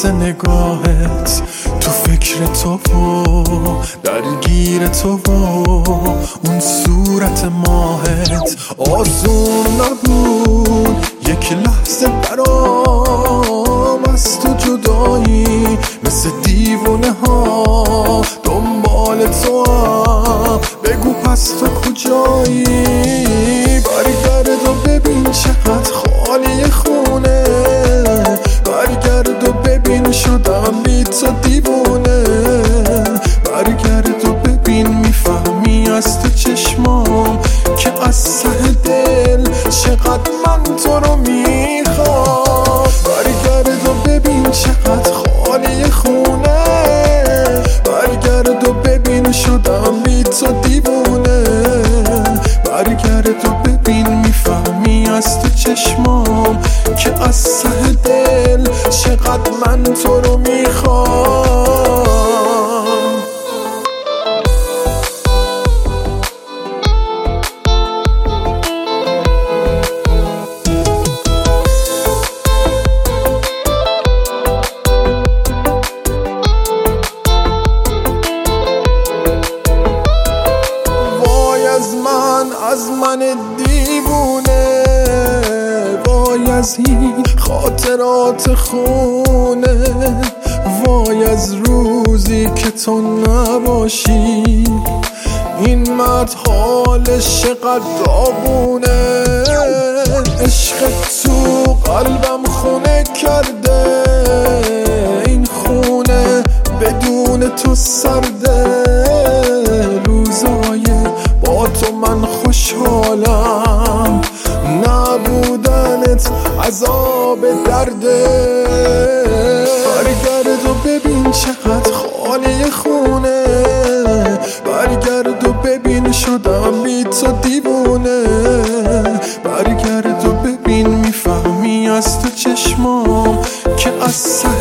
لحظه نگاهت، تو فکر تو و درگیر تو و اون صورت ماهت. آسون نبود یک لحظه برام از تو جدایی، مثل دیوونه ها دنبال تو هم. بگو پس تو کجایی؟ برگرد و ببین چقدر خالی خونه، برگرد و ببین شدم بی تو دیوونه. برگرد و ببین میفهمی از تو چشمام که از ته دل چقدر من تو رو میخوام. برگرد و ببین چقدر خالی خونه، برگرد و ببین شدم بی تو دیوونه. برگرد و ببین میفهمی از تو چشمام که از ته دل چقدر من تو رو میخوام. از من دیوونه، وای از این خاطرات خونه، وای از روزی که تو نباشی. این مرد حالش چقدر داغونه، عشق تو قلبم خونه کرده. این خونه بدون تو سرده، روزای با تو من خوشحالم، نبودنت عذاب درده. برگرد و ببین چقدر خالی خونه، برگرد و ببین شدم بی تو دیوونه. برگرد و ببین میفهمی از تو چشمام که از